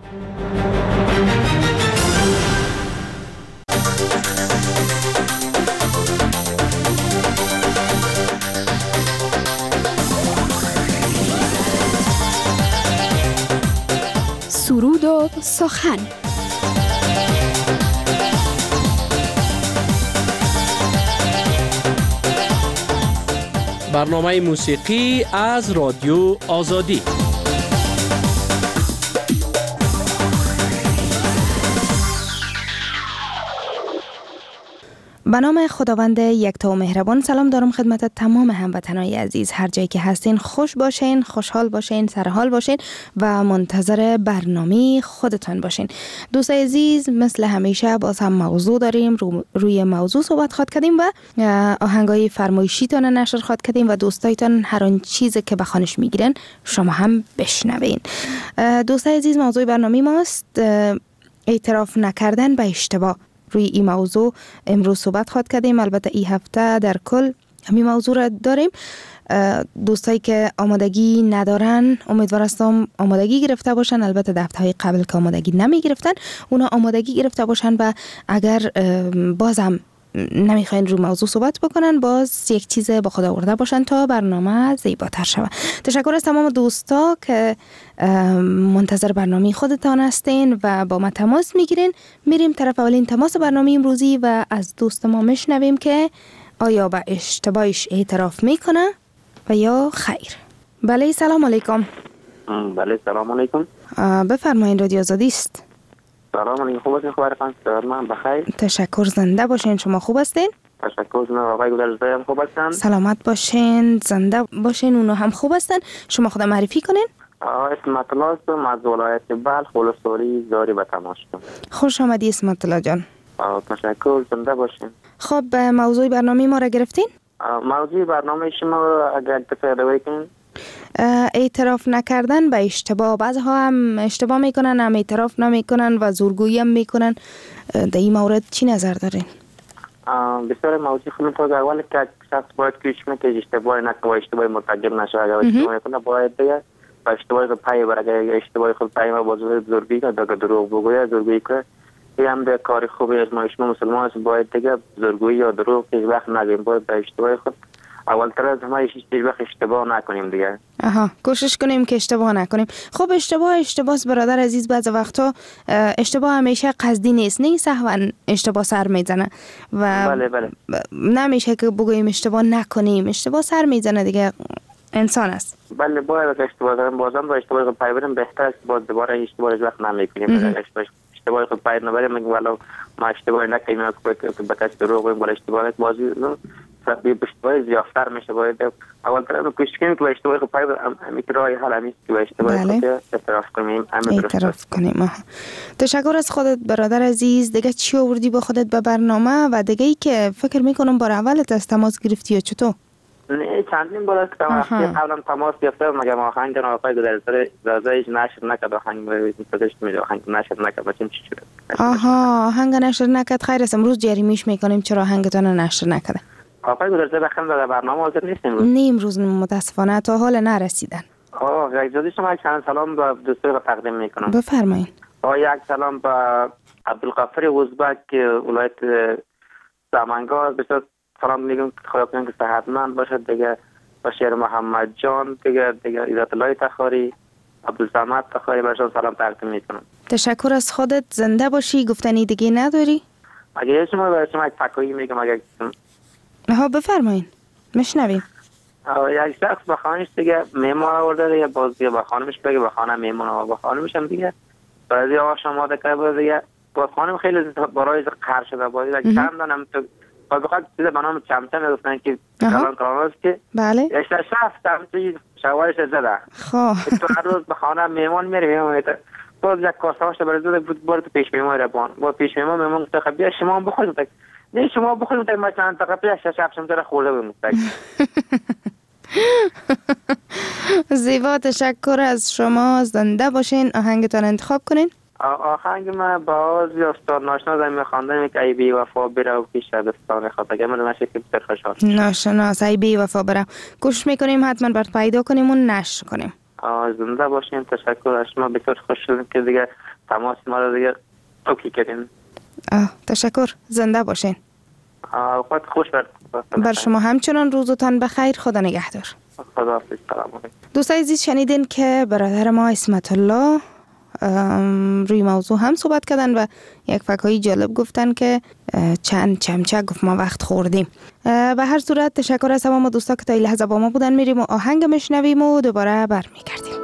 سرود و سخن. برنامه موسیقی از رادیو آزادی. به نام خداوند یکتا و مهربان. سلام دارم خدمت تمام هموطنان عزیز، هر جایی که هستین خوش باشین، خوشحال باشین، سرحال باشین و منتظر برنامه خودتان باشین. دوستای عزیز، مثل همیشه باز هم موضوع داریم، روی موضوع صحبت خواد کردیم و آهنگای فرمایشیتان نشر خواد کردیم و دوستایتان هر آن چیزی که بخوانش میگیرن شما هم بشنوین. دوستای عزیز، موضوع برنامه ماست اعتراف نکردن به اشتباه. روی این موضوع امروز صحبت خواهد کردیم. البته این هفته در کل همین موضوع را داریم. دوستایی که آمادگی ندارن امیدوار هستم آمادگی گرفته باشن. البته در هفته‌های قبل که آمادگی نمی گرفتن اونا آمادگی گرفته باشن و اگر بازم نمیخواین رو موضوع صحبت بکنن باز یک چیز با خود آورده باشن تا برنامه زیباتر شود. تشکر از تمام دوستا که منتظر برنامه خودتان هستین و با ما تماس میگیرین. میریم طرف اولین تماس برنامه امروزی و از دوست ما میشنویم که آیا به اشتباهش اعتراف میکنه و یا خیر. بله، سلام علیکم. بله، سلام علیکم. بفرمایید، رادیو آزادی است. سلام علیکم. خوب هستین؟ خبرتان من بخیر. تشکر، زنده باشین. شما خوب هستین؟ تشکر. جناب آقای گلزده هم خوب هستن؟ سلامت باشین، زنده باشین. اونا هم خوب هستن. شما خود معرفی کنین. اسمت الله هستم از ولایت بلخ، ولسوالی زاری به تماس. خوش آمدی اسمت الله جان. تشکر، زنده باشین. خب موضوع برنامه ما را گرفتین؟ موضوع برنامه شما را اگر تفاعل کنین. اعتراف نکردن به اشتباه. بعضها هم اشتباه میکنن هم اعتراف نمیکنن و زورگویی هم میکنن. در این مورد چی نظر دارین؟ بسیار موضوع خوبه. اول که شخص باید کوشش کنه که اشتباه نکنه، اشتباه مرتکب نشه. اگر اشتباه میکنه باید دیگه با اشتباه خود پای بره. اگر اشتباه خود پای ما با زورگویی کنه، دروغ بگویه، زورگویی کنه، این هم به کار خوبی از ما مسلمان است. باید دیگه زورگویی یا دروغ هیچ وقت نگیم. باید به اشتباه خود اول تر از همه هیچ وقت اشتباه نکنیم دیگه. کوشش کنیم که اشتباه نکنیم. خب اشتباه برادر عزیز. بعض وقتا اشتباه همیشه قصدی نیست، نه سهوا اشتباه سر میزنه و بله. نمیشه که بگوییم اشتباه نکنیم. اشتباه سر میزنه دیگه، انسان است. بله، باید اشتباه کنیم. بازم با اشتباه خود پای بریم بهتر است. باز دوباره اشتباه از وقت نمیکنیم. اشتباه خود پای نبریم میگیم ولو ما اشتباه نکنیم که به کس دروغ بگیم ولی اشتباه بازی اشتباه زیادتر میشه. باید اول تر کوشش کنیم که به اشتباه خود پای بریم. راه حل همیشه که به اشتباه خود اعتراف کنیم. اعتراف کنیم. تشکر از خودت برادر عزیز. دیگه چی آوردی با خودت به برنامه و دیگه ای که فکر میکنم بار اولت از تماس گرفتی یا چطور؟ نه، چندین بار است که قبلا تماس گرفتم مگه آهنگ جناب آقای گلزده رضایش نشر نکرد. آهنگ میذاشت میره، آهنگ نشر نکرد. چی شد؟ آهنگ نشر نکرد. خیر است، امروز جریمه‌اش میکنیم چرا آهنگتون نشر نکرده. آقای گلزده بخیر در برنامه حاضر نیستیم امروز؟ نه، امروز متاسفانه تا حال نرسیدن. اجازه شما چند سلام به دوستان را تقدیم میکنم. بفرمایید. یک سلام به عبدالغفار ازبک ولایت سمنگار. بسیار سلام میگم که خدا کنه که صحتمند باشد. دیگه بشیر محمد جان، دیگه ایزت الله تخاری، عبدالصمد تخاری برشان سلام تقدیم میکنم. تشکر از خودت. زنده باشی. گفتنی دیگه نداری؟ اگه شما برای شما یک تکایی میگم. اگه بفرمایید میشنویم. یک شخص با خانمش دیگه میمون آورده دیگه، باز دیگه با خانمش بگه با خانم میمون آورده، با خانمش هم دیگه بعضی آش آماده کرده دیگه. با خانم خیلی برای قهر شده. باز دیگه چند هم تو بخواد چیز به نام چمچم گفتن که کلان است که بله شفت شوارش زده. خب تو هر روز به خانه میمون میره باز یک کاسه هاش برای زده بود بار تو پیش میمون ربان با پیش میمون تو خب بیا شما بخورید. نه شما بخورید ما چند تا پیش شب شب خورده بودم. زیبا، تشکر از شما. زنده باشین. آهنگتان انتخاب کنین. آهنگ من با آوازی استاد ناشناس هم میخواندم که ای بی وفا بره و پیش دستان خواهد. اگه من نشه که بسر خوشحال ناشناس ای بی وفا بره. کوشش میکنیم حتما برات پیدا کنیم و نشر کنیم. زنده باشین. تشکر از شما. بسیار خوش شدم که دیگه تماس ما رو دیگه اوکی کردین. تشکر، زنده باشین. اوقات خوش بر شما همچنان، روزتان بخیر، خدا نگهدار. خدا حافظ. سلام علیکم. دوستان عزیز، شنیدین که برادر ما اسمت الله روی موضوع هم صحبت کردن و یک فکرهای جالب گفتن که چند چمچه گفت ما وقت خوردیم. به هر صورت تشکر از تمام دوستا که تا این لحظه با ما بودن. میریم و آهنگ میشنویم و دوباره برمیگردیم.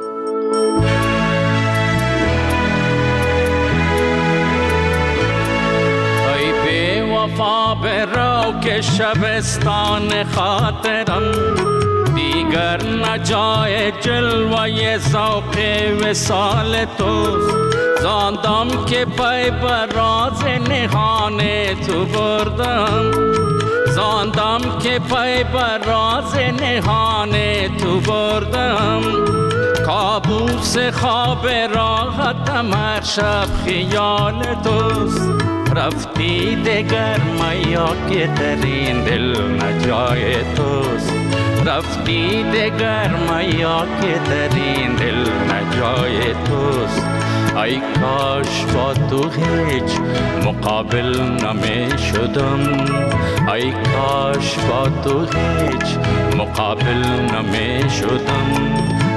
ای بی وفا برو که شبستان خاطرم دیگر نجای جلوه ذوق وصال توست. زاندم که پی بر راز نهان تو بردم، زاندم که پی بر راز نهان تو بردم. کابوس خواب راحتم هر شب خیال توست. رفتی دگر میا که در این دل نجای توست. رفتی دگر میا که در این دل نجای توست. ای کاش با تو هیچ مقابل نمی شدم. ای کاش با تو هیچ مقابل نمی شدم.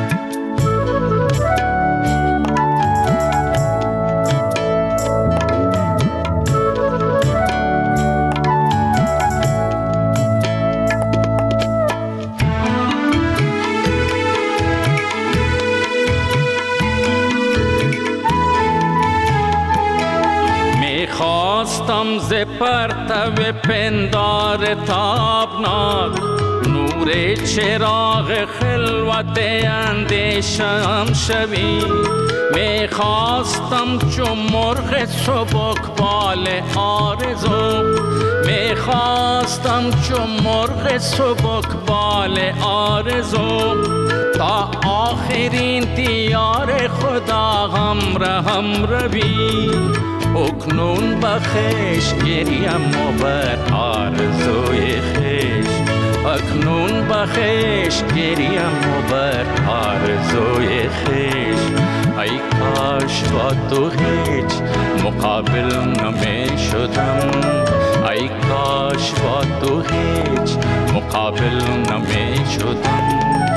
خواستم ز پرتو پندار تابناک نور چراغ خلوت اندیشم شوی. می خواستم چون مرغ سبکبال آرزو، می خواستم چون مرغ سبکبال آرزو. تا آخرین دیار خدا هم روی. اکنون بخش گریم و بر آرزوی خیش. اکنون بخش گریم و بر آرزوی خیش. ای کاش با تو هیچ مقابل نمی شدم. ای کاش با تو هیچ مقابل نمی شدم.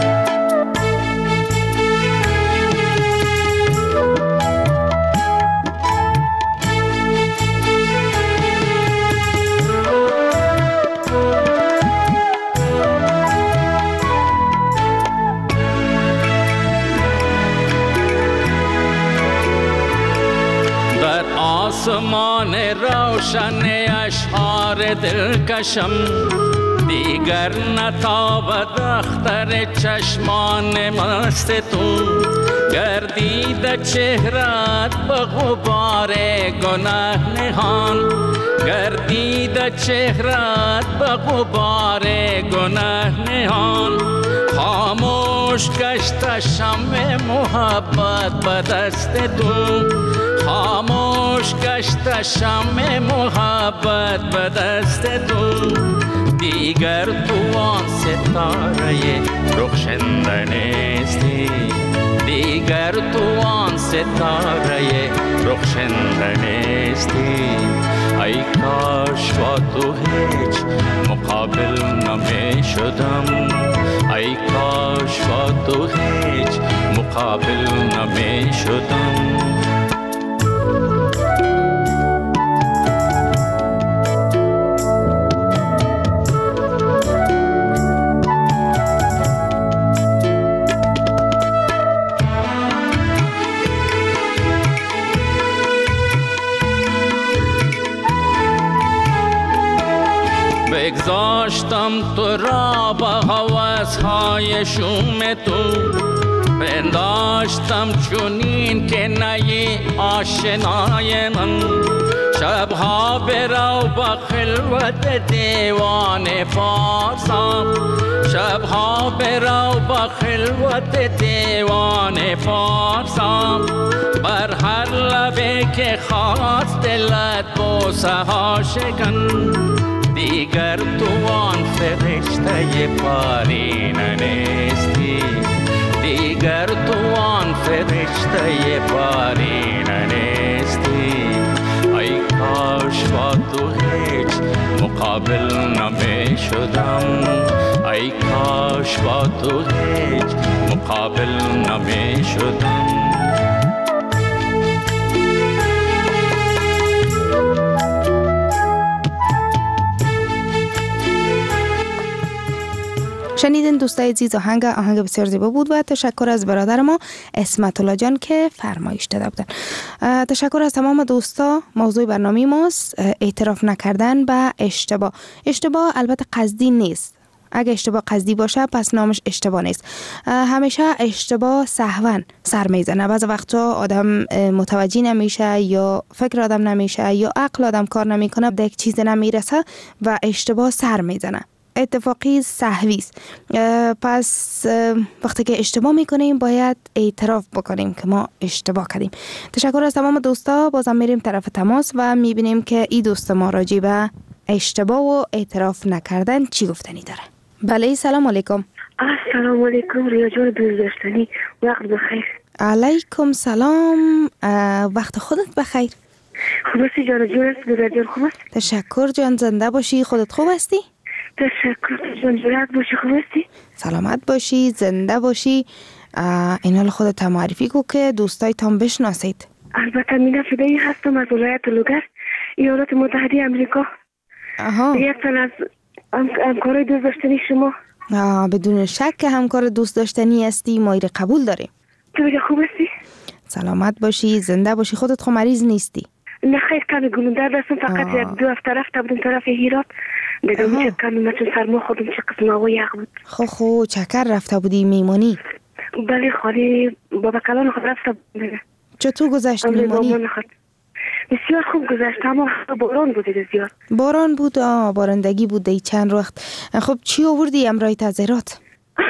آسمان روشن اشعار دلکشم دیگر نتابد اختر چشمان مست تو. گردید چهرت به غبار گناه نهان. گردید چهرت به غبار گناه نهان. خاموش گشت شمع محبت به دست تو. خاموش گشت شمع محبت به دست تو. دیگر تو آن ستاره رخشنده نیستی. دیگر تو آن ستاره رخشنده نیستی. ای کاش با تو هیچ مقابل نمی شدم. ای کاش با تو هیچ مقابل نمی شدم. بگذاشتم تو را با هوس‌های شوم تو. پنداشتم چونین که نی آشنای من. شبها برو با خلوت دیوان فارسم. شبها برو با خلوت دیوان فارسم. بر هر لبه که خواست دلت بوسه ها شکن. دیگر تو آن فرشته پارینه نیستی. دیگر تو آن فرشته پارینه نیستی. مقابل نمی شدم. ای کاش با تو هیچ مقابل نمی شدم. شنیدین دوستای عزیز، آهنگ بسیار زیبا بود و تشکر از برادر ما اسمت الله جان که فرمایش داده بودن. تشکر از تمام دوستا. موضوع برنامه ماست اعتراف نکردن به اشتباه. اشتباه البته قصدی نیست. اگه اشتباه قصدی باشه پس نامش اشتباه نیست. همیشه اشتباه سهواً سر میزنه. بعضی وقتا آدم متوجه نمیشه یا فکر آدم نمیشه یا عقل آدم کار نمیکنه، به یک چیز نمیرسه و اشتباه سر میزنه. اتفاقی سهوی است. پس وقتی که اشتباه میکنیم باید اعتراف بکنیم که ما اشتباه کردیم. تشکر از تمام دوستا. بازم میریم طرف تماس و میبینیم که این دوست ما راجع به اشتباه و اعتراف نکردن چی گفتنی داره. بله، سلام علیکم. السلام علیکم ریا جان دوست داشتنی، وقت بخیر. علیکم سلام، وقت خودت بخیر. خوب هستی جان؟ ریا جان خوب است؟ تشکر جان، زنده باشی. خودت خوب هستی؟ تشکر جان، جورت باشی. خوب هستی؟ سلامت باشی، زنده باشی. این حال خودت معرفی کو که دوستای تام بشناسید. البته مینا فدایی هستم از ولایت لوگر، ایالات متحده امریکا. یک تن از همکارای دوست داشتنی شما. بدون شک که همکار دوست داشتنی هستی، ما ایره قبول داریم. تو دیگه خوب هستی؟ سلامت باشی، زنده باشی. خودت خو مریض نیستی؟ نه خیلی کمی گلوندر دستم، فقط یک دو هفته رفته بودم طرف هیرات دیگه. میشه کمی مثل سرما خودم چه قسم هوا یخ بود. خو چکر رفته بودی میمونی؟ بله خالی بابا کلان خود رفته بودم. چطور گذشت میمونی؟ بسیار خوب گذشت، اما باران بود زیاد. باران بود؟ بارندگی بود دی چند وقت. خب چی آوردی امرای تذیرات؟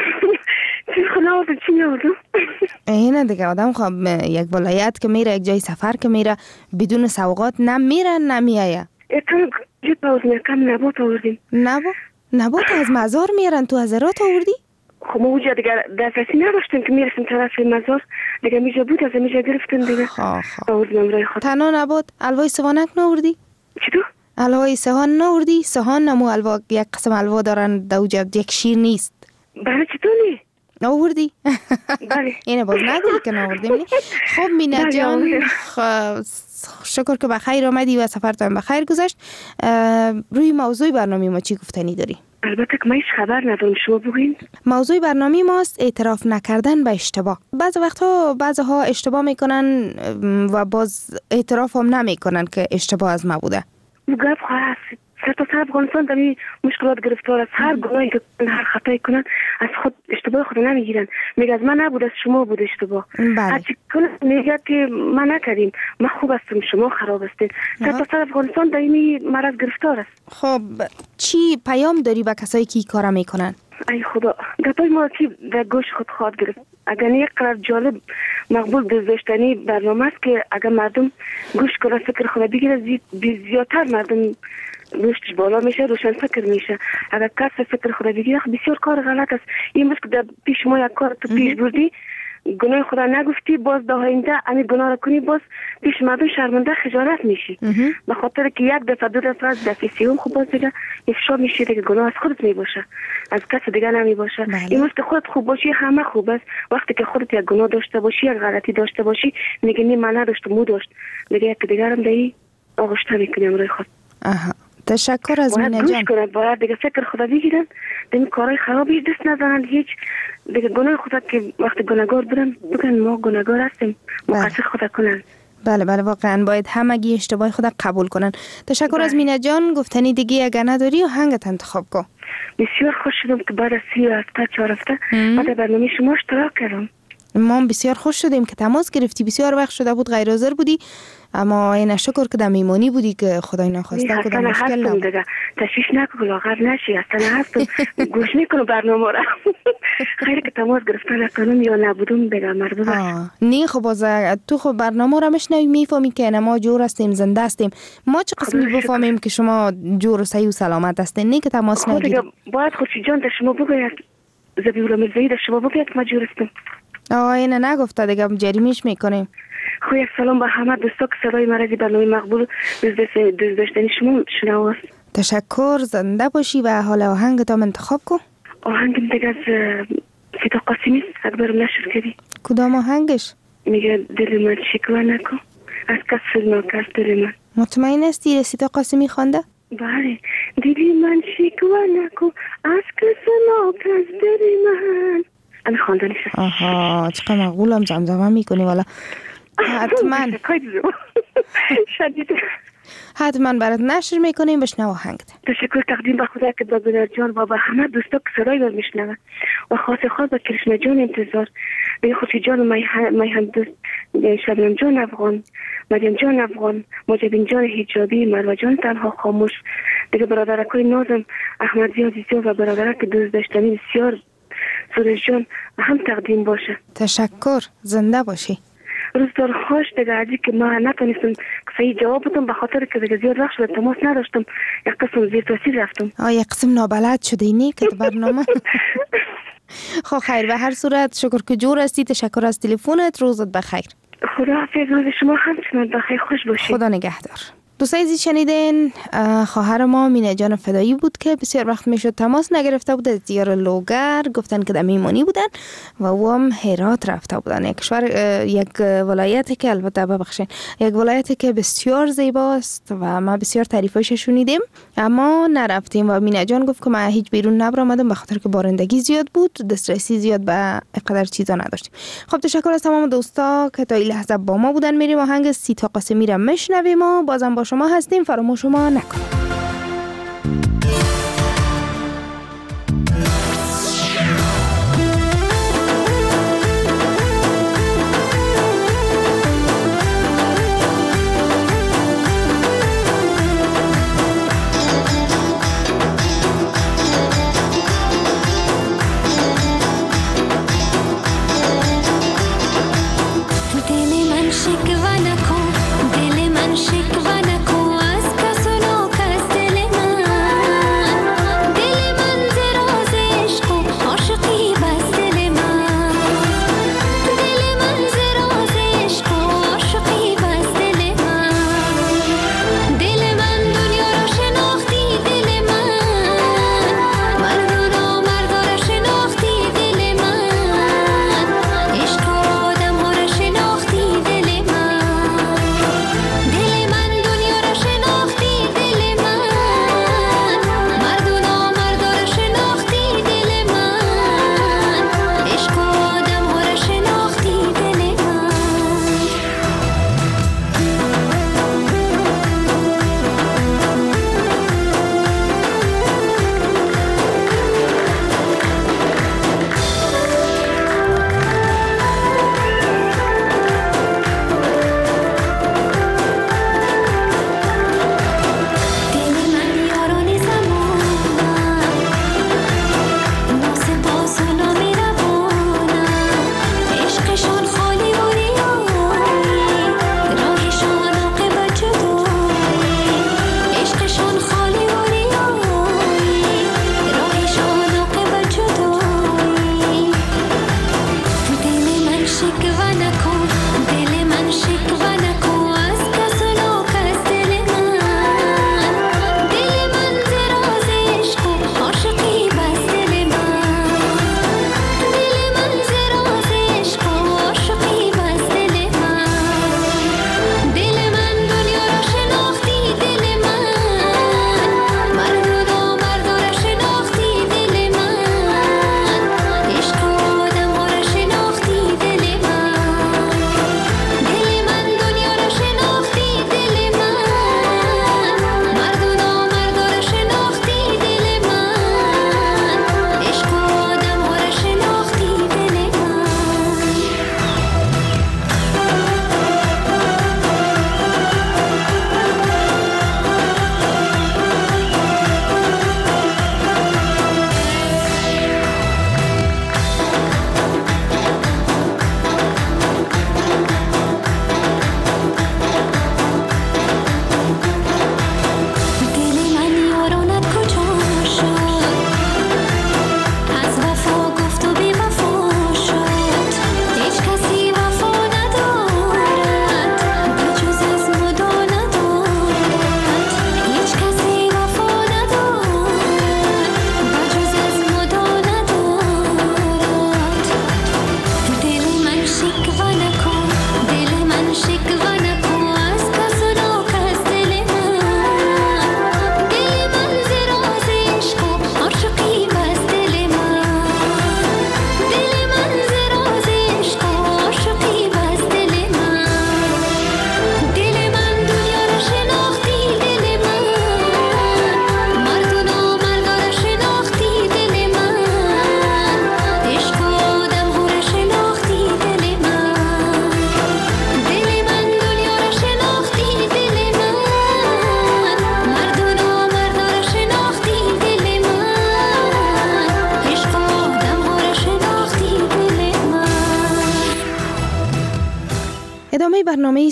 چی می‌آوردم؟ اینه دیگه، آدم خب یک ولایت که میره، یک جای سفر که میره، بدون سوغات نمیره نمیایه. اتون جد باوردیم، کم نبات آوردیم. نبات از مزار میرن، تو هزارات آوردی؟ خب ما اونجا دیگه دسترسی نداشتیم که میرسیم طرف مزار دیگه. میجا بود از میجا گرفتیم دیگه. آوردیم امرای خود. تنها نبات؟ الوای سوانک ناوردی؟ چطور؟ الوای سهان ناوردی؟ سهان نمو الوا، یک قسم الوا دارن دوجه، یک شیر نیست. بله چطور نی؟ ناوردی؟ بله. اینه باز نگوی که ناوردیم. خب مینا جان، شکر که بخیر آمدی و سفرتان بخیر گذشت. روی موضوع برنامه ما چی گفتنی داری؟ البته که من هیچ خبر ندارم، شما بگوین. موضوع برنامه ماست اعتراف نکردن به اشتباه. بعضی وقتا بعضی‌ها اشتباه میکنن و باز اعتراف هم نمیکنن که اشتباه از ما بوده. گپ هست. سر افغانستان دمی مشکلات گرفتار از هر گناهی که هر خطایی کنن از خود اشتباه خود نمیگیرن. میگه از من نبود، از شما بود اشتباه. هرچی کنن میگه که ما نکردیم، ما خوب هستم شما خراب هستید. سر افغانستان دمی مرض گرفتار است. خب چی پیام داری به کسایی که این کارا میکنن؟ ای خدا، گپای ما که در گوش خود خواهد گرفت. اگر یک قرار جالب مقبول دوست داشتنی برنامه است که اگر مردم گوش کنن فکر خود بگیره، زیادتر مردم گوشتش بالا میشه، روشن فکر میشه. اگر کس فکر خود بگیره بسیار کار غلط است. این مثل که در پیش ما یک کار تو پیش بردی، گناه خدا نگفتی، باز در آینده همین گناه را کنی، باز پیش مردم شرمنده خجالت میشی. به خاطر که یک دفعه دو دفعه از دفعه سیوم خب باز دیگه افشا میشه که گناه از خودت میباشه، از کس دیگه نمیباشه. این مثل که خودت خوب باشی همه خوب است. وقتی که خودت یک گناه داشته باشی، یک غلطی داشته باشی، میگی نه من نداشتم مو داشت، دیگه یک دیگه هم دایی آغشته میکنیم روی خود. تشکر از مینا جان. باید دیگه فکر خدا بگیرن، دیگه کارهای خرابی دست نزنن، هیچ دیگه گناه خدا که وقتی گناهگار برن بگن ما گناهگار هستیم، مقصر خدا کنن. بله واقعا باید همگی اشتباه خدا قبول کنن. تشکر از مینا جان. گفتنی دیگه اگر نداری و هنگت انتخاب کن. بسیار خوش شدم که بعد از 3 هفته 4 هفته بعد برنامه شما اشتراک کردم. ما بسیار خوش شدیم که تماس گرفتی. بسیار وقت شده بود غیر حاضر بودی، اما این شکر که در میمانی بودی که خدای نخواسته که در مشکل نبود. تشویش نکن لاغر نشی، اصلا هستم گوش میکنم برنامه را. خیلی که تماس گرفتن کنم یا نبودم بگم مربوط. نه خب باز تو خب برنامه را مشنوی میفهمی که ما جور هستیم، زنده هستیم. ما چه قسمی بفهمیم که شما جور و صحیح و سلامت هستین؟ نه که تماس نگیرید. باید خودشی جان در شما بگوید، زبیولا مرزایی در شما بگوید که ما جور هستیم. اینه نگفته دیگه جریمیش میکنیم. خو یک سلام به همه دوستا که صدای مرزی برنامه مقبول دوست داشتنی شما شنواست. تشکر، زنده باشی و حالا آهنگ تا انتخاب کن. آهنگم دیگه از سیتا قاسمی است، اکبر نشر کردی. کدام آهنگش؟ میگه دل من شکوه نکن از کس فیلم کس دل من. مطمئن هستی سیتا قاسمی خوانده؟ بله. دل من شکوه نکن از کس ناکس دل من. انا خواندنش. آها چقدر مقبولم زمزمه میکنی والا. حتما شدید حتما برات نشر میکنیم. بشنو آهنگ. تشکر تقدیم به خدا که با گلر جان و به همه دوستا که صدای رو میشنون و خاص به کرشمه جان انتظار، به خوشی جان و میهن دوست شبنم جان افغان، مریم جان افغان، مجبین جان حجابی، مروه جان تنها خاموش، دیگه برادرکای نازم احمد عزیزی و برادرک دوست داشتنی بسیار سورش جان هم تقدیم باشه. تشکر، زنده باشی. روزدار خوش. دیگه عجی که ما نتونستم صحیح جواب بدم به خاطر که دیگه زیاد وقت شد تماس نداشتم، یک قسم زیر تاثیر رفتم. یک قسم نابلد شدینی که برنامه. خب خیر، به هر صورت شکر که جور هستی. تشکر از تلفنت. روزت بخیر. خدا حافظ. روز شما همچنان بخیر، خوش باشید. خدا نگهدار. دوستای عزیز شنیدین خواهر ما مینه جان فدایی بود که بسیار وقت میشد تماس نگرفته بود از دیار لوگر. گفتن که در میمانی بودن و او هم هرات رفته بودن. یک ولایتی که البته ببخشین یک ولایتی که بسیار زیباست و ما بسیار تعریفش شنیدیم اما نرفتیم و مینه جان گفت که ما هیچ بیرون نبرآمدم به خاطر که بارندگی زیاد بود، دسترسی زیاد به اینقدر چیزا نداشتیم. خب تشکر از تمام دوستا که تا این لحظه با ما بودن. میریم آهنگ سیتا قاسمی را میشنویم و بازم با شما هستیم. فراموش ما نکنید. دل من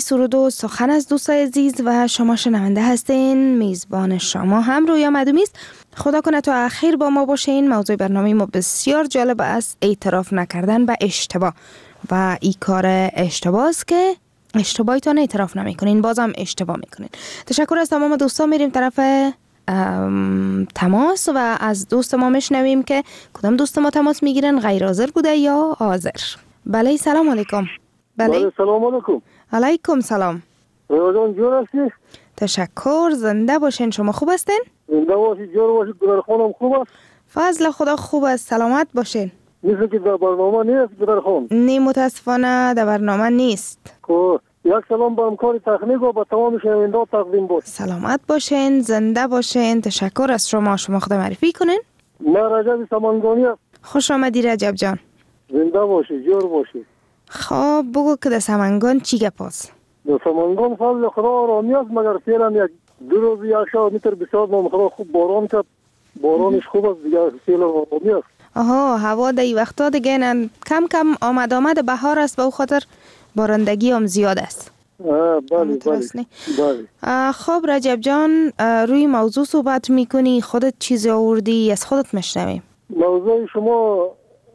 سرود و سخن از دوستای عزیز و شما شنونده هستین. میزبان شما هم رویا مدومی است. خدا کنه تا اخیر با ما باشین. موضوع برنامه ما بسیار جالب است، اعتراف نکردن به اشتباه. و این کار اشتباه است که اشتباهیتون اعتراف نمیکنین، بازم اشتباه میکنین. تشکر از تمام دوستان. میریم طرف تماس و از دوست ما میشنویم که کدام دوست ما تماس میگیرن، غیر حاضر بوده یا حاضر. بله سلام علیکم. بله سلام علیکم. علیکم سلام. روزان جور هستی؟ تشکر. زنده باشین. شما خوب هستین؟ زنده باشی، جور باشی. گدر خانم خوب است؟ فضل خدا خوب است. سلامت باشین. مثل که در برنامه نیست گدر خانم؟ نه متاسفانه در برنامه نیست. یک سلام به همکار تکنیک و به تمام شنونده تقدیم بود. سلامت باشین، زنده باشین. تشکر از شما. شما خود معرفی کنین. من رجب سمنگانی است. خوش آمدی رجب جان. زنده باشی، جور باشی. خب بگو که در سمنگان چی گپ است؟ در سمنگان فضل خدا آرامی است، مگر فعلا یک دو روز یک شب متر بسیار نام خدا خوب باران کرد. بارانش خوب است دیگه، فعلا آرامی است. آها، هوا در این وقتا دیگه کم کم آمد بهار است، به او خاطر بارندگی هم زیاد است. بله. خب رجب جان، روی موضوع صحبت میکنی، خودت چیزی آوردی، از خودت میشنویم. موضوع شما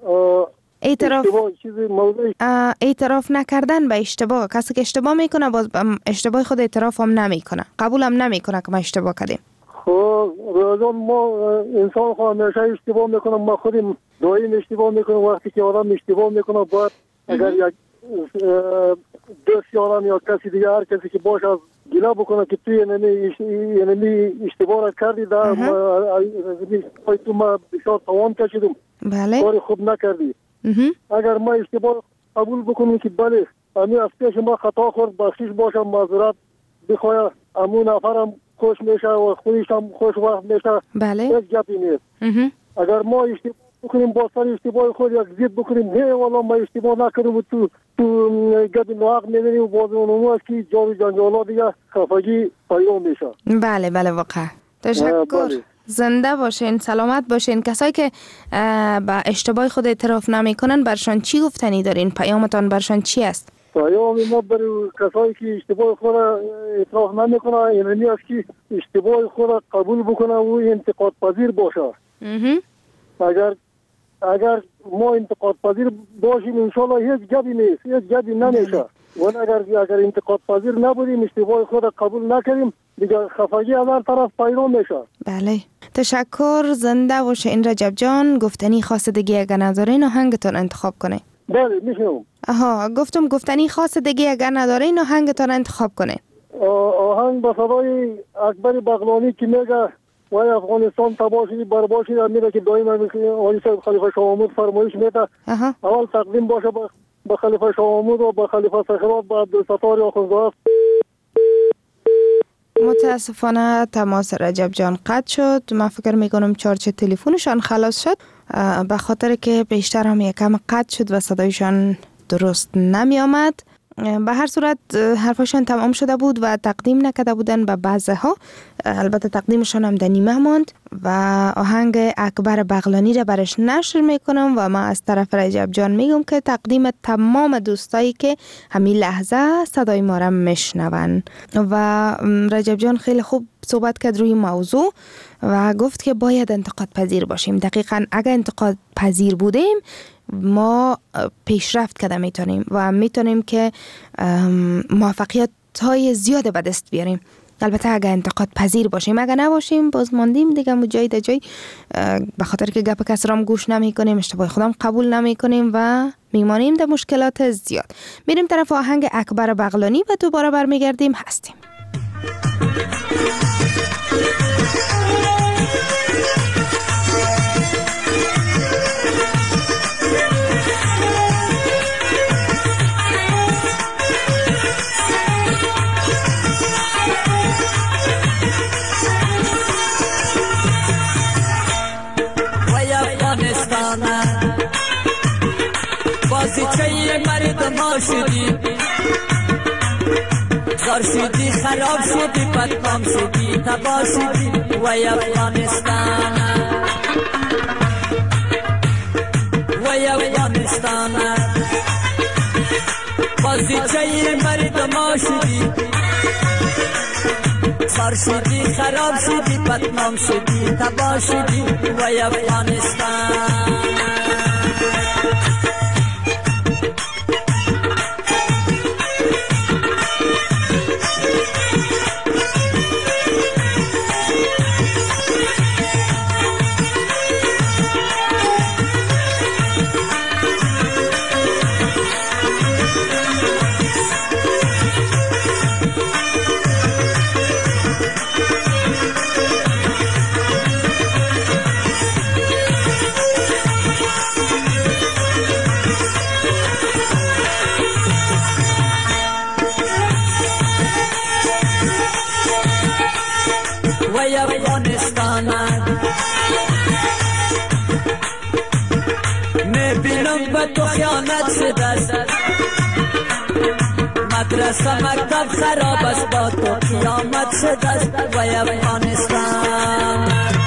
اعتراف نکردن به اشتباه. کسی که اشتباه میکنه باز اشتباه خود اعتراف هم نمیکنه، قبول هم نمیکنه که ما اشتباه کردیم. خب روزان ما انسان خواهد همیشه اشتباه میکنم، ما خودم دائم اشتباه میکنم. وقتی که آدم اشتباه میکنه باید اگر یک دوست یارم یا کسی دیگه، هر کسی که باشه از گله بکنه که توی اینمی اشتباه را کردی، در تو ما بسیار توان کشیدم. بله. کار خوب نکردی. اگر ما اشتباه قبول بکنیم که بله امی از پیش ما خطا خورد، بخشش باشم، معذرت بخواه، امون نفرم خوش میشه و خودش هم خوش وقت میشه. بله. یک گپی نیست. اگر ما اشتباه بکنیم با سر اشتباه خود یک زید بکنیم، نه والا ما اشتباه نکردیم و تو گپ ناحق میبینیم و باز اونمو است که جاری جنجالا دیگه خفگی پیدا میشه. بله واقعا. تشکر. زنده باشین، سلامت باشین. کسایی که با اشتباه خود اعتراف نمیکنن برشان چی گفتنی دارین؟ پیامتان برشان چی است؟ پیام ما برای کسایی که اشتباه خود اعتراف نمیکنن اینمی است که اشتباه خود قبول بکنن و انتقاد پذیر باشه. اگر ما انتقاد پذیر باشیم انشالله هیچ گپی نیست، هیچ گپی نمیشه. و اگر انتقاد پذیر نبودیم، اشتباه خود قبول نکردیم، دیگه خفگی از هر طرف پیدا میشه. بله. تشکر. زنده باشه این رجب جان. گفتنی خاص دیگه اگر ندارین آهنگتون انتخاب کنه. بله میشنم. گفتم گفتنی خاص دیگه اگر ندارین آهنگتون انتخاب کنه. آهنگ به صدای اکبر بغلانی که میگه وای افغانستان تباه شدی برباد شدی، میگه که دائما علی صاحب خلیفه شاه محمود فرمایش میده اول تقدیم باشه به خلیفه شاه محمود و به خلیفه سخرات به عبدالستار آخوندزاده. متاسفانه تماس رجب جان قطع شد. من فکر میکنم چارچ تلفنشان خلاص شد، به خاطر که بیشتر هم یکم قطع شد و صدایشان درست نمی آمد. به هر صورت حرفشان تمام شده بود و تقدیم نکرده بودن به بعضها. البته تقدیمشان هم در نیمه ماند و آهنگ اکبر بغلانی را برش نشر میکنم و ما از طرف رجب جان میگم که تقدیم تمام دوستایی که همین لحظه صدای ما را میشنون. و رجب جان خیلی خوب صحبت کرد روی موضوع و گفت که باید انتقاد پذیر باشیم. دقیقاً اگر انتقاد پذیر بودیم ما پیشرفت کرده میتونیم و میتونیم که موفقیت های زیاده به دست بیاریم. البته اگر انتقاد پذیر باشیم، اگر نباشیم باز ماندیم دیگه جای در جای، به خاطر که گپ کس را گوش نمی کنیم، اشتباه خودم قبول نمی کنیم و میمانیم در مشکلات زیاد. میریم طرف آهنگ اکبر بغلانی و دوباره برمیگردیم هستیم. بازیچه مردم شدی، زار شدی، خراب شدی، بدنام شدی، تباه شدی وای افغانستان، وای افغانستان. بازیچه مردم شدی، سر شدی خراب شدی، بدنام شدی تباه شدی وای افغانستان. وای افغانستان میبینم به تو خیانت شده است، مدرسه مکتب خراب است با تو قیامت شده است وای افغانستان.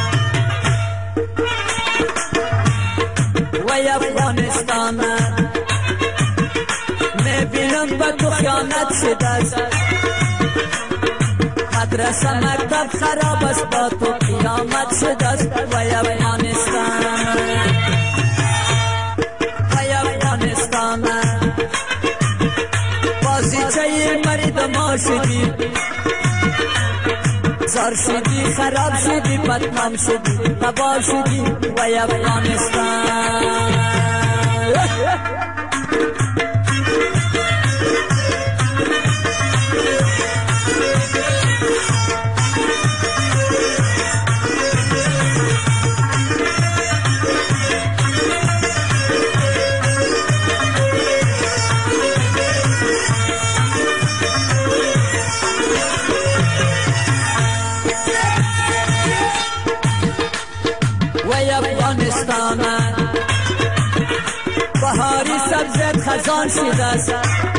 وای افغانستان میبینم به تو خیانت شده است، مدرسه مکتب خراب است با تو قیامت شده است وای افغانستان. وای افغانستان بازیچه مردم شدی، زار شدی خراب شدی بدنام شدی تباه شدی وای افغانستان. وای افغانستان بهاری سبزت خزان شده است،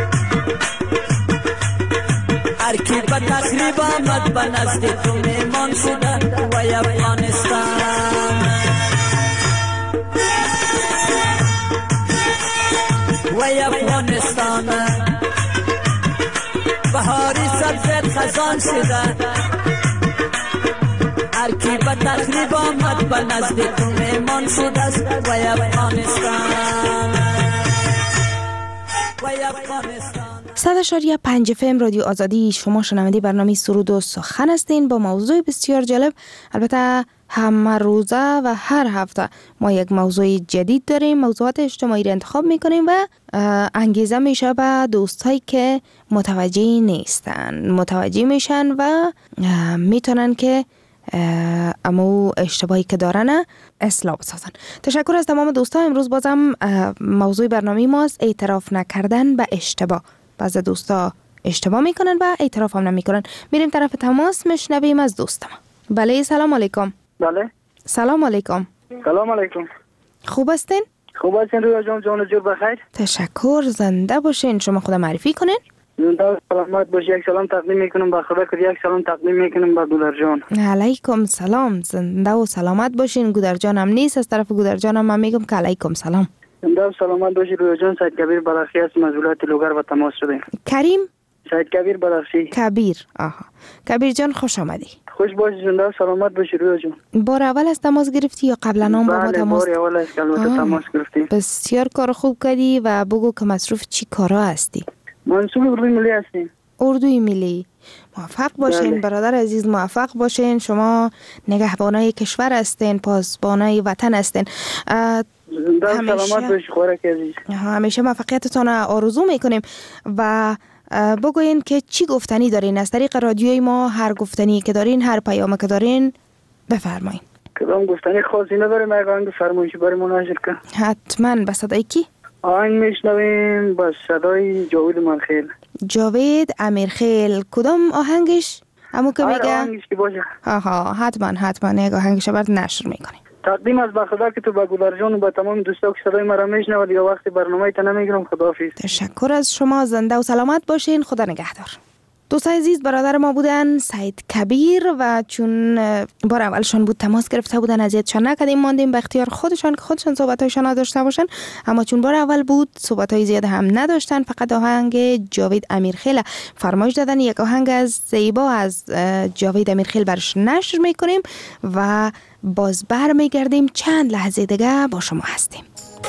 هر کی به تخریب آمد به نزد تو میمان شده وای افغانستان. وای افغانستان بهاری سبزت خزان شده، هر کی به تخریب آمد به نزد تو میمان شده است وای افغانستان. وای افغانستان 100.5 FM رادیو آزادی، شما شنونده برنامه سرود و سخن هستین با موضوع بسیار جالب. البته همه روزه و هر هفته ما یک موضوع جدید داریم، موضوعات اجتماعی را انتخاب میکنیم و انگیزه میشه به دوستایی که متوجه نیستن متوجه میشن و میتونن که اما اشتباهی که دارن اصلاح بسازن. تشکر از تمام دوستان. امروز بازم موضوع برنامه ماست اعتراف نکردن به اشتباه. بعضی دوستا اشتباه میکنن و اعتراف هم نمیکنن. میریم طرف تماس، میشنویم از دوستم. بله سلام علیکم. بله سلام علیکم. سلام علیکم. خوب هستین؟ خوب هستین رویا جان؟ جان جور بخیر. تشکر. زنده باشین. شما خود معرفی کنین. زنده و سلامت باشی. یک سلام تقدیم میکنم به خدا که یک سلام تقدیم میکنم به گودر جان. علیکم سلام. زنده و سلامت باشین. گودر جان هم نیست، از طرف گودر جان هم من میگم که علیکم سلام. زنده و سلامت باشی رویا جان. سید کبیر بلخی است، از ولایت لوگر و تماس شدیم. کریم سید کبیر بلخی. کبیر. آها کبیر جان خوش آمدی. خوش باشی. زنده و سلامت باشی رویا جان. بار اول از تماس گرفتی یا قبلا هم با ما تماس؟ بله بار اول است که تماس گرفتیم. بسیار کار خوب کردی و بگو که مصروف چی کارا هستی؟ منصوب اردوی ملی هستیم. اردوی ملی. موفق باشین. بله. برادر عزیز موفق باشین. شما نگهبانای کشور هستین، پاسبانای وطن هستین. سلامت باشی خوراک عزیز. همیشه موفقیتتان آرزو میکنیم و بگوین که چی گفتنی دارین از طریق رادیوی ما. هر گفتنی که دارین، هر پیامی که دارین بفرمایین. کدام گفتنی خاصی نداریم، یک آهنگ فرمایشی برای مناجر کن. حتما. به صدای کی؟ آهنگ میشنویم با صدای جاوید امیرخیل. جاوید امیرخیل. کدام آهنگش؟ همون که میگه آهنگش که باشه. حتما یک آهنگش برات نشر میکنیم. تقدیم از به خدا که تو با گودر جان و با تمام دوستا که صدای مرا میشنوه دیگه وقتی برنامه تا نمیگیرم. خداحافظ. تشکر از شما. زنده و سلامت باشین. خدا نگهدار. دوستای عزیز برادر ما بودن سید کبیر و چون بار اولشان بود تماس گرفته بودن، اذیتشان نکردیم، ماندیم به اختیار خودشان که خودشان صحبتایشان نداشته باشن. اما چون بار اول بود صحبتای زیاد هم نداشتن، فقط آهنگ جاوید امیرخیل فرمایش دادن. یک آهنگ از زیبا از جاوید امیرخیل برش نشر میکنیم و باز بر میگردیم. چند لحظه دیگه با شما هستیم.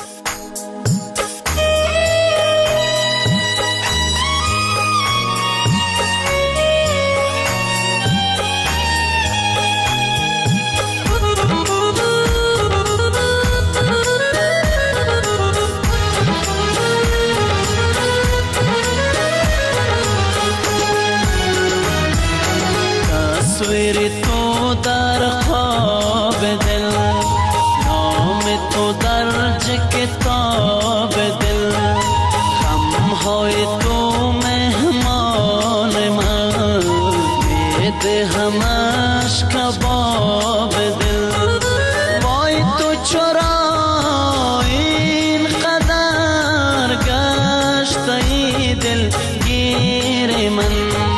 تصویر تو در خواب دل، نام تو در کتاب دل، خمهای تو مهمان من، میده همش کباب دل. وای تو چرا این قدر گشتی دل گیر من،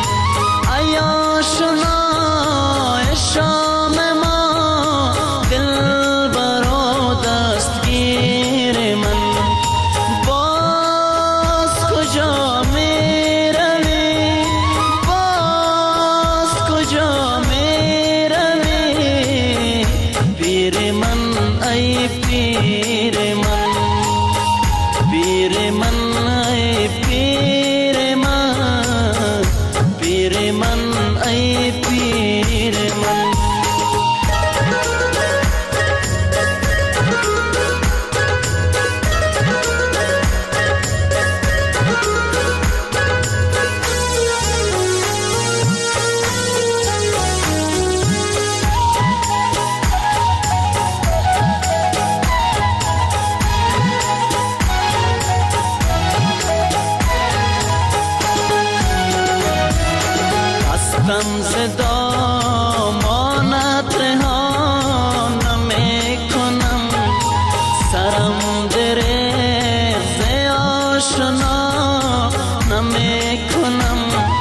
شام ما دل برو دستگیر من. باز کجا میروی، باز کجا میروی، پیر من ای پیر من، پیر من ای پیر من، پیر من ای پیر من. دستم ز دامانت رها نمیکنم، سرم دریغ ز آشنا نمیکنم،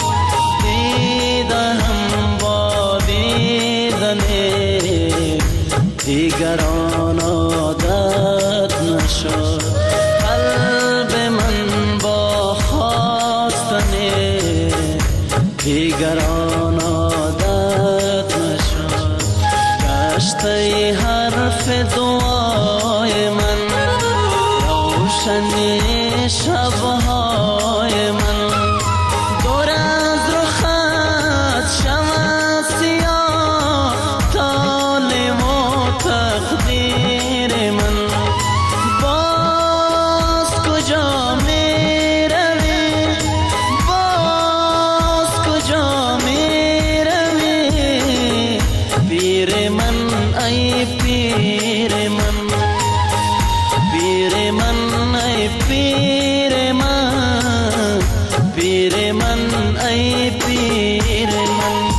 دیدم با دیدن دیگران عادت نشد، قلب من با خواستن دیگران عادت نشد. گشته حرف دعای من، روشنی شبهای من، دور از رخت شود سیاه طالب و تقدیر من. باز کجا میروی، باز کجا میروی، پیر من ای پیر من، پیر من ای پیر من، پیر من ای پیر من.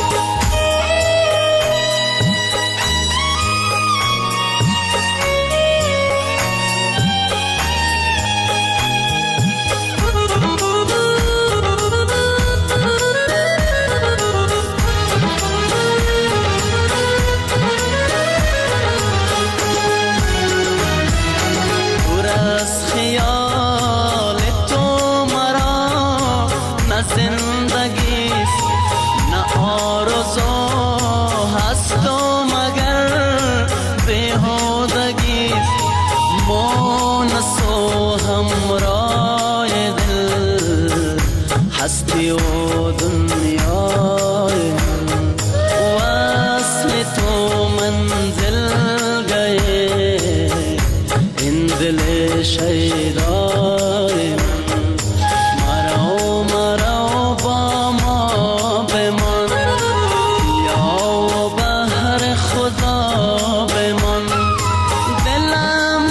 خیال تو مرا نه زندگیست نه آرزو هست و مگر بیهودگیست، مونس و همراه دل هستی و دنیای من، وصل تو منزل گئے این دل شیدای من. مرا مرا با ما بمان، یا بهر خدا بمان، دلم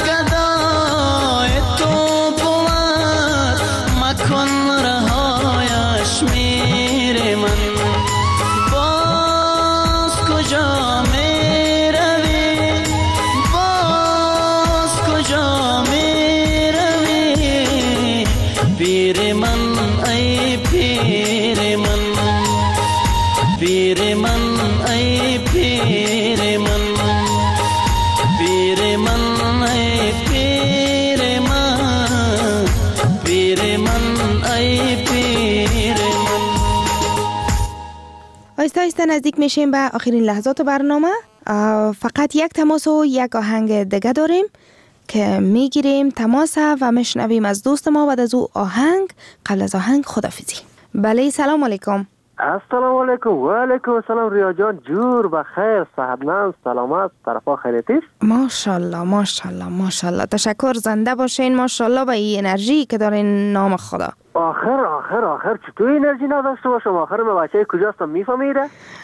گدای تو بود مکن رهایش می پیر من ای پیر من، پیر من ای پیر من، پیر من ای پیر من. آهسته آهسته نزدیک میشیم به آخرین لحظات برنامه. فقط یک تماس و یک آهنگ دیگه داریم که میگیریم تماس و میشنویم از دوست ما. بعد از او آهنگ، قبل از آهنگ خدافیزی. بله سلام علیکم. السلام علیکم. و علیکم السلام ریا جان، جور بخیر، صحتمند، سلامت، طرفا خیریتیست؟ ماشاءالله ماشاءالله ماشاءالله. تشکر، زنده باشین. ماشاءالله به این انرژی که دارین، نام خدا. آخر چطور انرژی نداشته باشم؟ آخر من بچه کجاستم میفهمیده؟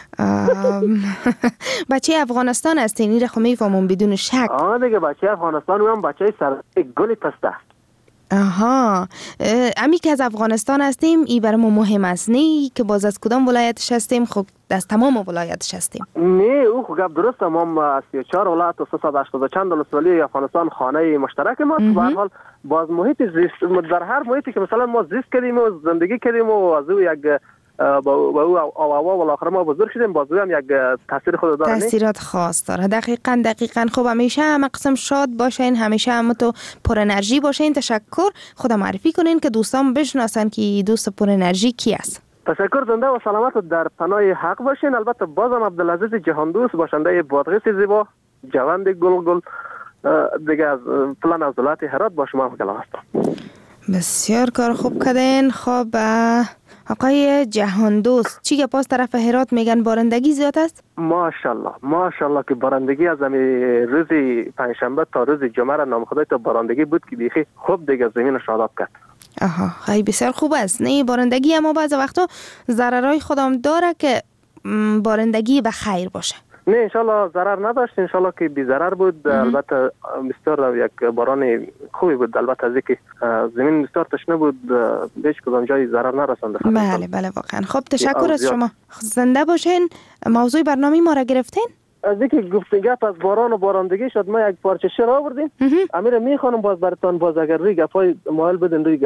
بچه افغانستان هستین، این رخو میفهمم بدون شک. دیگه بچه افغانستان و هم بچه سر گل پسته. آها، امی که از افغانستان هستیم ای برای ما مهم است، نه که باز از کدام ولایتش هستیم. خب از تمام ولایتش هستیم. نه او خب گپ درسته، ما از 34 ولایت و 380 چند ولسوالی افغانستان خانه مشترک ما. به هر حال باز محیط زیست، در هر محیطی که مثلا ما زیست کردیم و زندگی کردیم و از او یک با او و بالاخره ما بزرگ شدیم، باز هم یک تاثیر خود داره، تاثیرات خاص داره. دقیقاً. خب همیشه هم قسم شاد باشین، همیشه هم تو پر انرژی باشین. تشکر. خود معرفی کنین که دوستان بشناسن که دوست پر انرژی کی است. تشکر، زنده و سلامت و در پناه حق باشین. البته بازم عبدالعزیز جهاندوست، باشنده بادغیس زیبا، جوند گل دیگه از پلان از ولایت هرات با شما همکلام هستم. بسیار کار خوب کردین. خب آقای جهاندوست، چی که پاس طرف هرات میگن بارندگی زیاد است؟ ماشاءالله که بارندگی از روز پنجشنبه تا روز جمعه را نام خدای تا بارندگی بود که بیخی خوب دیگه زمین شاداب کرد. آها، خیلی بسیار خوب است. نه بارندگی اما بعض وقتا ضررهای خودم داره که بارندگی به خیر باشه. نه انشالله ضرر نداشت، انشالله که بی ضرر بود. البته بسیار یک باران خوبی بود، البته از اینکه زمین بسیار تشنه بود، هیچ کدام جای ضرر نرسانده. بله واقعا. خب تشکر از شما، زنده باشین. موضوع برنامه ما را گرفتین؟ از اینکه گپ از باران و بارندگی شد، ما یک پارچه شعر آوردیم، امیر میخوانم باز براتون، باز اگر روی گپای مایل بدین روی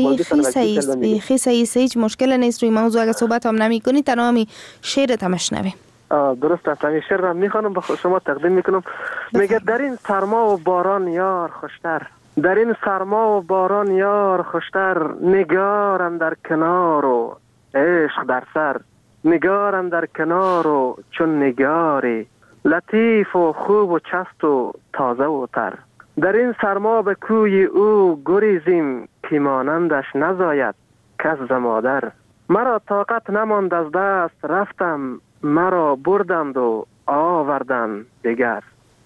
بیخی صحیح، هیچ مشکل نیست. روی موضوع اگر صحبت هم نمی‌کنی تنها می شعرت هم شنویم. درست است. این شعر را میخوانم به شما تقدیم میکنم. میگه در این سرما و باران یار خوشتر، در این سرما و باران یار خوشتر، نگارم در کنار و عشق در سر، نگارم در کنار و چون نگاری، لطیف و خوب و چست و تازه و تر. در این سرما به کوی او گریزیم، که مانندش نزاید کس ز مادر. مرا طاقت نماند از دست رفتم، مرا بردند و آوردند دیگر.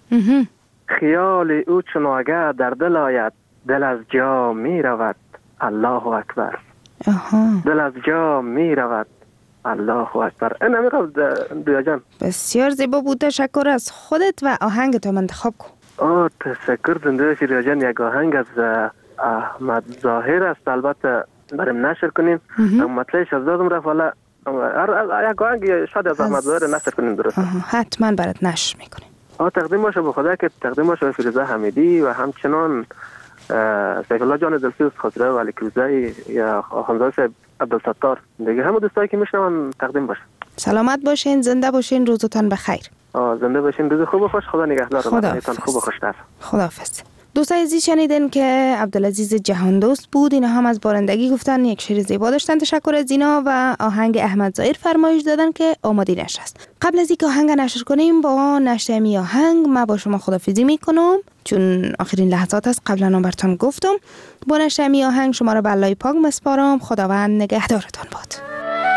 خیال او چون آگه در دل آید، دل از جا می رود الله اکبر. دل از جا می رود الله اکبر. این همی دویا جان. بسیار زیبا بود. تشکر از خودت و آهنگ تو انتخاب کن. تشکر زنده دویا جان. یک آهنگ از احمد ظاهر است، البته بریم نشر کنیم. مطلعش از دادم رفت، حالا یک آهنگ شاید از احمد ظاهر نشر کنیم. درست حتما برات نشر میکنیم. تقدیم باشه به خدا، که تقدیم باشه به فیروزه حمیدی و همچنان سیف الله جان دلسوز، خاطره ولی کروزی یا خانزاده صاحب عبدالستار، دیگه همه دوستایی که میشنون تقدیم باشه. سلامت باشین، زنده باشین، روزتان بخیر. زنده باشین، روز خوب و خوش. خدا نگهدار. خداحافظ. خوب و خوشتر. خداحافظ. دوستای عزیز شنیدن که عبدالعزیز جهاندوست بود. اینا هم از بارندگی گفتن، یک شعر زیبا داشتن. تشکر از اینا و آهنگ احمد ظاهر فرمایش دادن که آماده نشست. قبل از اینکه آهنگ نشر کنیم، با نشر می آهنگ ما با شما خدافظی میکنم، چون آخرین لحظات است. قبلا براتون گفتم با نشر می آهنگ شما را به الله پاک مسپارم. خداوند نگهدارتان باد.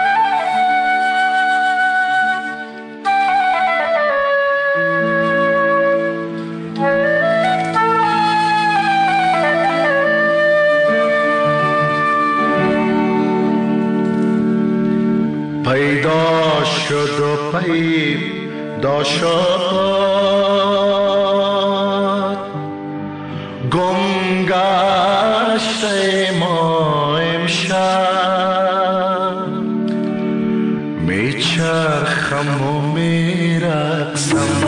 پیدا شد و پیدا شد، گم گشت ما امشب، میچرخم و میرقصم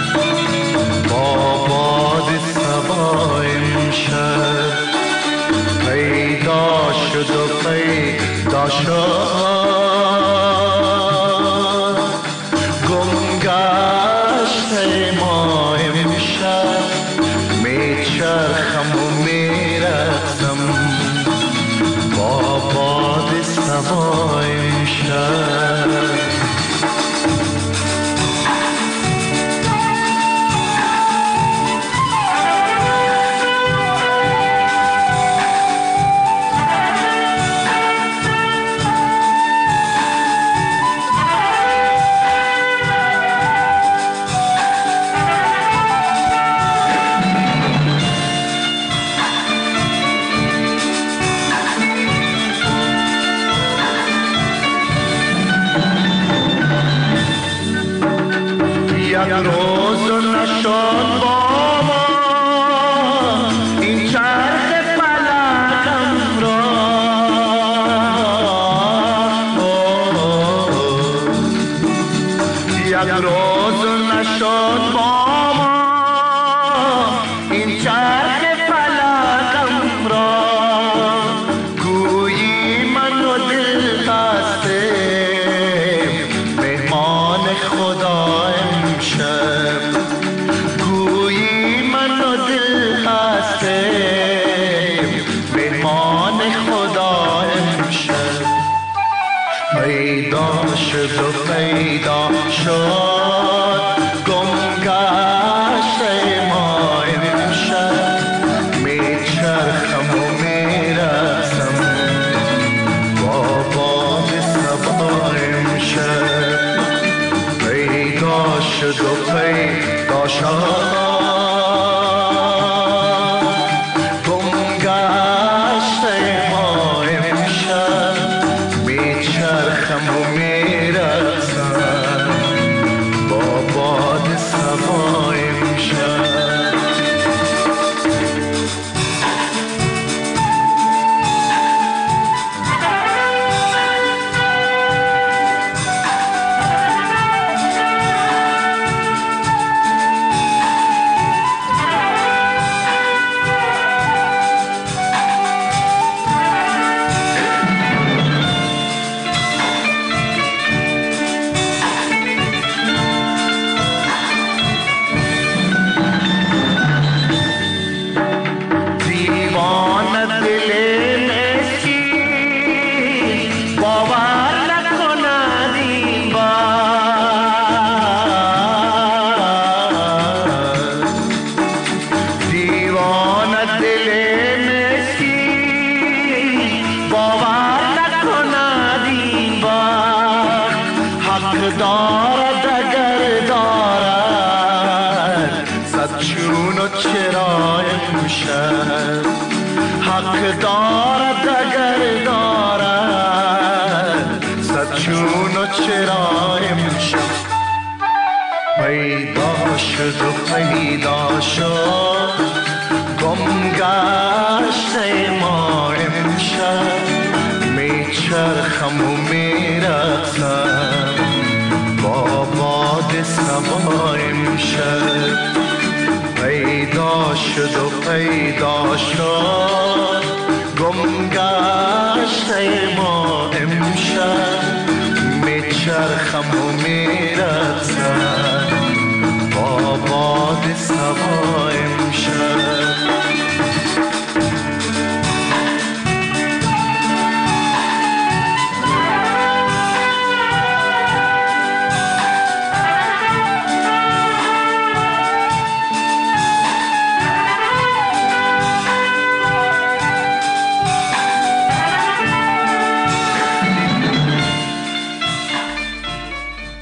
با باد صبا امشب. پیدا شد و پیدا شد، روز نشد با ما این چرخ فلکم را، یک روز نشد با ما این چرخ فلکم را، گویی من و دل هستیم مهمان خدا امشب، گویی من و دل هستیم مهمان خدا امشب. پیدا شد و پیدا شد گم گشته ما امشب، میچرخم و میرسم با باد صبا امشب. پیدا شد و پیدا شد گم گشته ما امشب، میچرخم و میرسم با باد صبا امشب. دارد اگر دارد صد چون و چرا امشب، حق دارد اگر دارد صد چون و چرا امشب. پیدا شد و پیدا شد گم گشته ما امشب، میچرخم و میرقصم با باد صبا امشب. پیدا شد و پیدا شد گم گشته ما امشب، میچرخم و میرقصم